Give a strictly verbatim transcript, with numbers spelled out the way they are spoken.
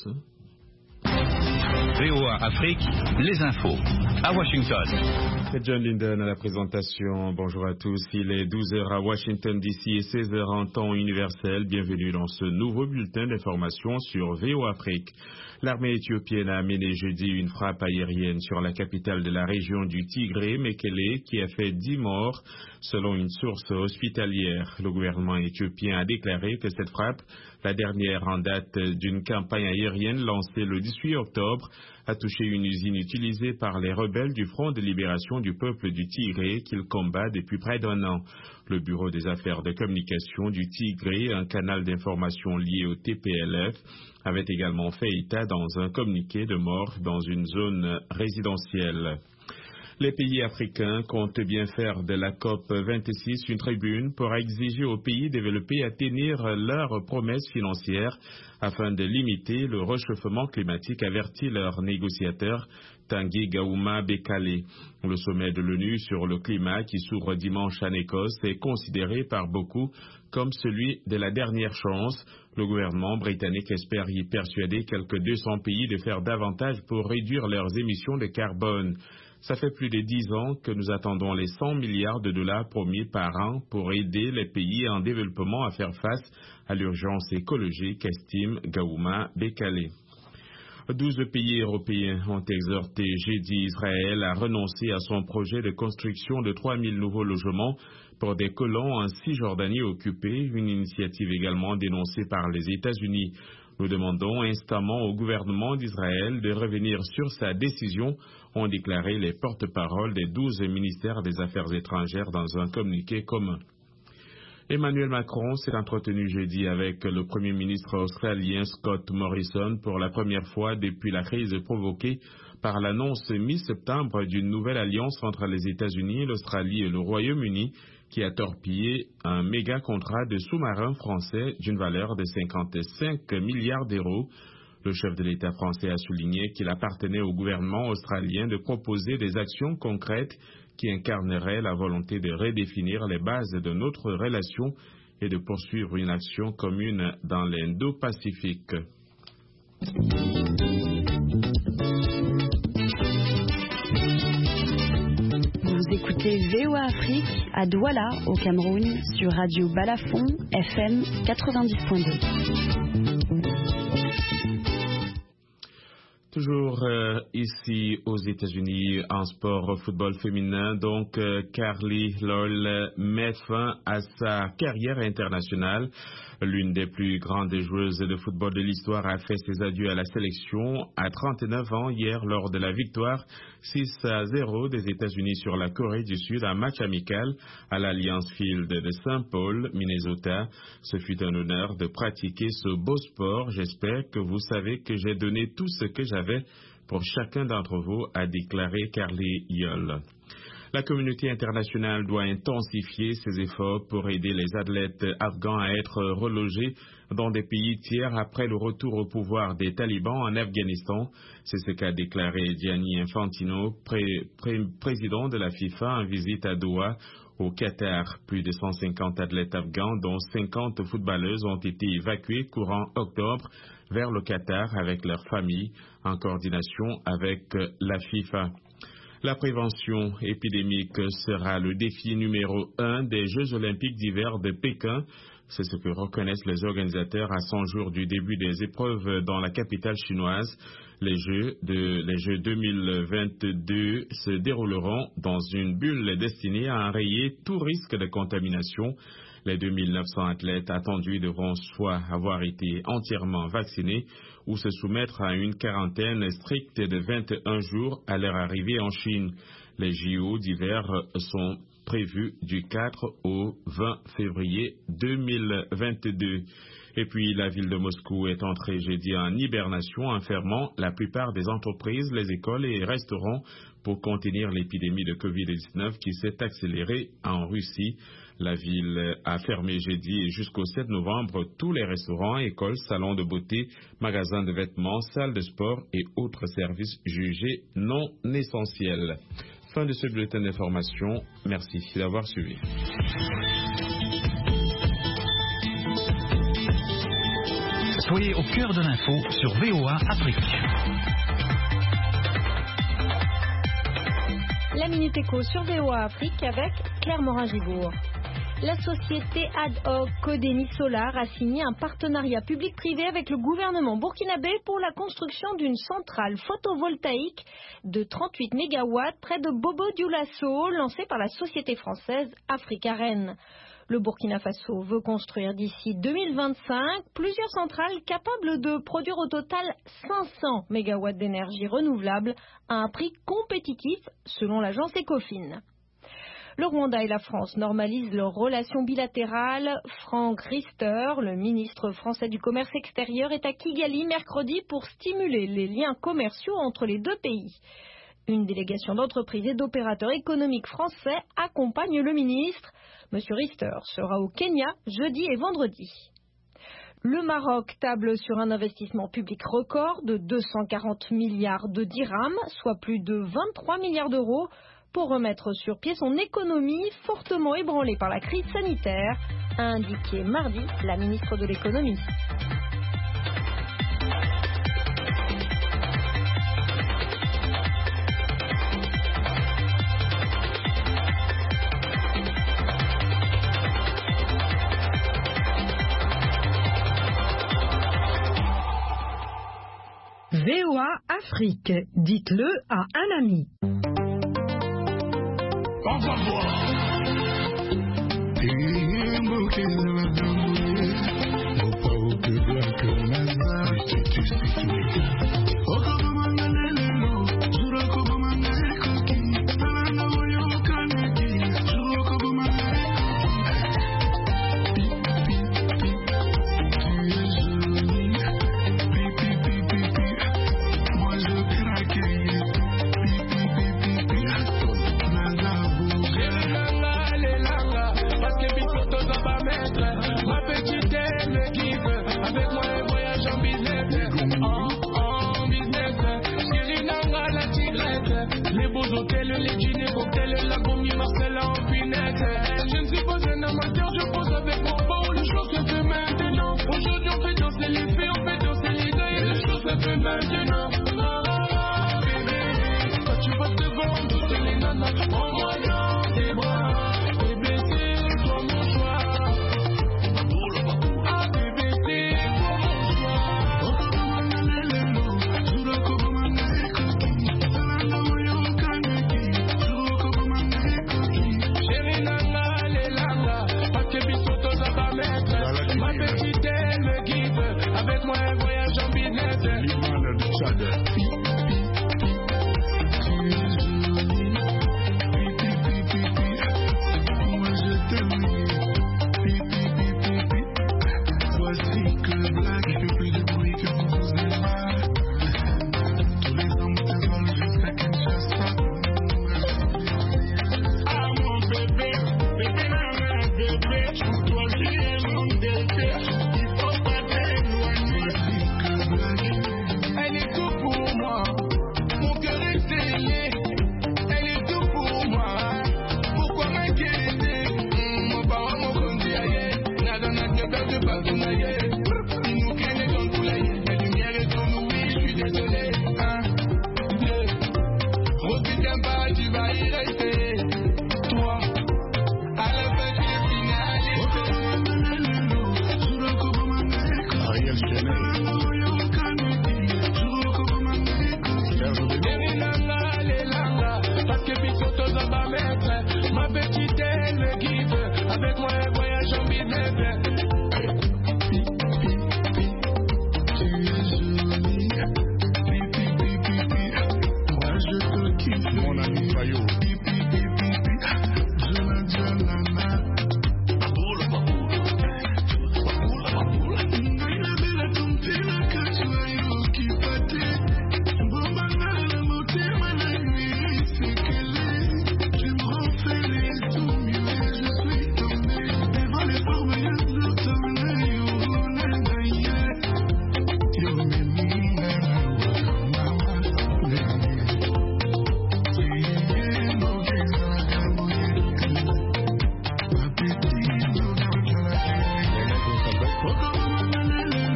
tous. V O A Afrique, les infos, à Washington. C'est John Linden à la présentation. Bonjour à tous. Il est douze heures à Washington D C et seize heures en temps universel. Bienvenue dans ce nouveau bulletin d'information sur V O A Afrique. L'armée éthiopienne a mené jeudi une frappe aérienne sur la capitale de la région du Tigré, Mekele, qui a fait dix morts, selon une source hospitalière. Le gouvernement éthiopien a déclaré que cette frappe, la dernière en date d'une campagne aérienne lancée le dix-huit octobre, a touché une usine utilisée par les rebelles du Front de libération du peuple du Tigré qu'il combat depuis près d'un an. Le Bureau des affaires de communication du Tigré, un canal d'information lié au T P L F, avait également fait état dans un communiqué de mort dans une zone résidentielle. Les pays africains comptent bien faire de la COP vingt-six une tribune pour exiger aux pays développés à tenir leurs promesses financières afin de limiter le réchauffement climatique, avertit leur négociateur Tanguy Gaouma Bekale. Le sommet de l'ONU sur le climat qui s'ouvre dimanche en Écosse est considéré par beaucoup comme celui de la dernière chance. Le gouvernement britannique espère y persuader quelques deux cents pays de faire davantage pour réduire leurs émissions de carbone. Ça fait plus de dix ans que nous attendons les cent milliards de dollars promis par an pour aider les pays en développement à faire face à l'urgence écologique, estime Gaouma Bekale. Douze pays européens ont exhorté jeudi Israël à renoncer à son projet de construction de trois mille nouveaux logements pour des colons en Cisjordanie occupée, une initiative également dénoncée par les États-Unis. Nous demandons instamment au gouvernement d'Israël de revenir sur sa décision, ont déclaré les porte-paroles des douze ministères des Affaires étrangères dans un communiqué commun. Emmanuel Macron s'est entretenu jeudi avec le Premier ministre australien Scott Morrison pour la première fois depuis la crise provoquée par l'annonce mi-septembre d'une nouvelle alliance entre les États-Unis, l'Australie et le Royaume-Uni qui a torpillé un méga contrat de sous-marins français d'une valeur de cinquante-cinq milliards d'euros. Le chef de l'État français a souligné qu'il appartenait au gouvernement australien de proposer des actions concrètes qui incarneraient la volonté de redéfinir les bases de notre relation et de poursuivre une action commune dans l'Indo-Pacifique. Vous écoutez V O A Afrique à Douala, au Cameroun, sur Radio Balafon, F M quatre-vingt-dix point deux. Toujours euh, ici aux États-Unis en sport football féminin, donc euh, Carly Lloyd met fin à sa carrière internationale. L'une des plus grandes joueuses de football de l'histoire a fait ses adieux à la sélection à trente-neuf ans hier lors de la victoire six à zéro des États-Unis sur la Corée du Sud, un match amical à l'Alliance Field de Saint Paul, Minnesota. Ce fut un honneur de pratiquer ce beau sport. J'espère que vous savez que j'ai donné tout ce que j'avais pour chacun d'entre vous, a déclaré Carly Lloyd. La communauté internationale doit intensifier ses efforts pour aider les athlètes afghans à être relogés dans des pays tiers après le retour au pouvoir des talibans en Afghanistan. C'est ce qu'a déclaré Gianni Infantino, pré pré président de la FIFA, en visite à Doha, au Qatar. Plus de cent cinquante athlètes afghans, dont cinquante footballeuses, ont été évacués courant octobre vers le Qatar avec leurs familles, en coordination avec la FIFA. La prévention épidémique sera le défi numéro un des Jeux olympiques d'hiver de Pékin. C'est ce que reconnaissent les organisateurs à cent jours du début des épreuves dans la capitale chinoise. Les Jeux, de, les Jeux deux mille vingt-deux se dérouleront dans une bulle destinée à enrayer tout risque de contamination. Les deux mille neuf cents athlètes attendus devront soit avoir été entièrement vaccinés ou se soumettre à une quarantaine stricte de vingt et un jours à leur arrivée en Chine. Les J O d'hiver sont prévus du quatre au vingt février deux mille vingt-deux. Et puis, la ville de Moscou est entrée jeudi en hibernation en fermant la plupart des entreprises, les écoles et les restaurants pour contenir l'épidémie de covid dix-neuf qui s'est accélérée en Russie. La ville a fermé jeudi jusqu'au sept novembre tous les restaurants, écoles, salons de beauté, magasins de vêtements, salles de sport et autres services jugés non essentiels. Fin de ce bulletin d'information. Merci d'avoir suivi. Soyez au cœur de l'info sur V O A Afrique. La Minute Éco sur V O A Afrique avec Claire Morin-Gibourg. La société ad hoc Codeni Solar a signé un partenariat public-privé avec le gouvernement burkinabé pour la construction d'une centrale photovoltaïque de trente-huit mégawatts près de Bobo-Dioulasso, lancée par la société française Africa Rennes. Le Burkina Faso veut construire d'ici deux mille vingt-cinq plusieurs centrales capables de produire au total cinq cents mégawatts d'énergie renouvelable à un prix compétitif selon l'agence Ecofin. Le Rwanda et la France normalisent leurs relations bilatérales. Frank Riester, le ministre français du Commerce extérieur, est à Kigali mercredi pour stimuler les liens commerciaux entre les deux pays. Une délégation d'entreprises et d'opérateurs économiques français accompagne le ministre. Monsieur Riester sera au Kenya jeudi et vendredi. Le Maroc table sur un investissement public record de deux cent quarante milliards de dirhams, soit plus de vingt-trois milliards d'euros, pour remettre sur pied son économie fortement ébranlée par la crise sanitaire, a indiqué mardi la ministre de l'économie. V O A Afrique, dites-le à un ami. On va voir. Ariel Chenet.